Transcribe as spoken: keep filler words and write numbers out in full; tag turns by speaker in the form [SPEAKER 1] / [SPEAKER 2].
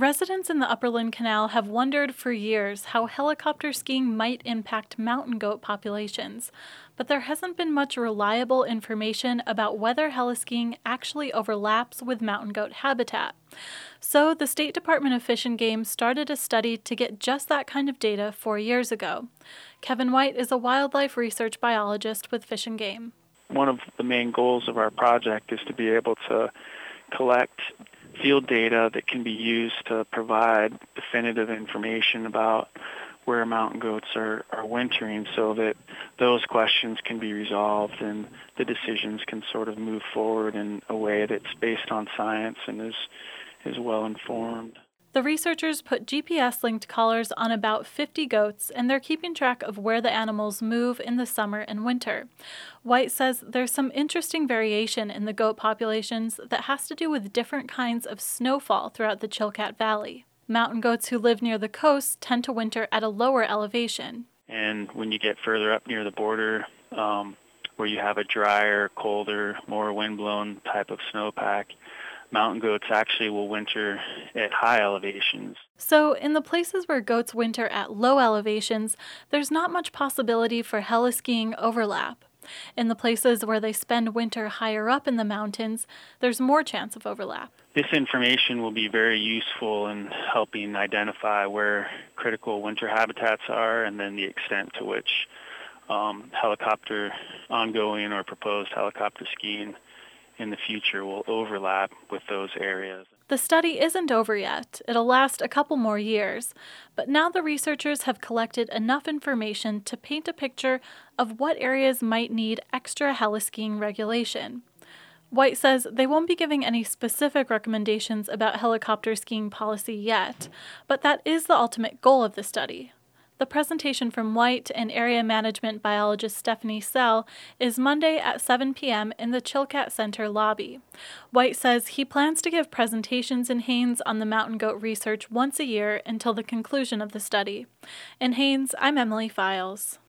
[SPEAKER 1] Residents in the Upperland Canal have wondered for years how helicopter skiing might impact mountain goat populations, but there hasn't been much reliable information about whether heliskiing actually overlaps with mountain goat habitat. So the State Department of Fish and Game started a study to get just that kind of data four years ago. Kevin White is a wildlife research biologist with Fish and Game.
[SPEAKER 2] One of the main goals of our project is to be able to collect field data that can be used to provide definitive information about where mountain goats are, are wintering so that those questions can be resolved and the decisions can sort of move forward in a way that's based on science and is, is well informed.
[SPEAKER 1] The researchers put G P S-linked collars on about fifty goats, and they're keeping track of where the animals move in the summer and winter. White says there's some interesting variation in the goat populations that has to do with different kinds of snowfall throughout the Chilkat Valley. Mountain goats who live near the coast tend to winter at a lower elevation.
[SPEAKER 2] And when you get further up near the border, um, where you have a drier, colder, more windblown type of snowpack, mountain goats actually will winter at high elevations.
[SPEAKER 1] So in the places where goats winter at low elevations, there's not much possibility for heliskiing overlap. In the places where they spend winter higher up in the mountains, there's more chance of overlap.
[SPEAKER 2] This information will be very useful in helping identify where critical winter habitats are and then the extent to which um, helicopter ongoing or proposed helicopter skiing in the future will overlap with those areas.
[SPEAKER 1] The study isn't over yet. It'll last a couple more years. But now the researchers have collected enough information to paint a picture of what areas might need extra heliskiing regulation. White says they won't be giving any specific recommendations about helicopter skiing policy yet, but that is the ultimate goal of the study. The presentation from White and area management biologist Stephanie Sell is Monday at seven p.m. in the Chilkat Center lobby. White says he plans to give presentations in Haines on the mountain goat research once a year until the conclusion of the study. In Haines, I'm Emily Files.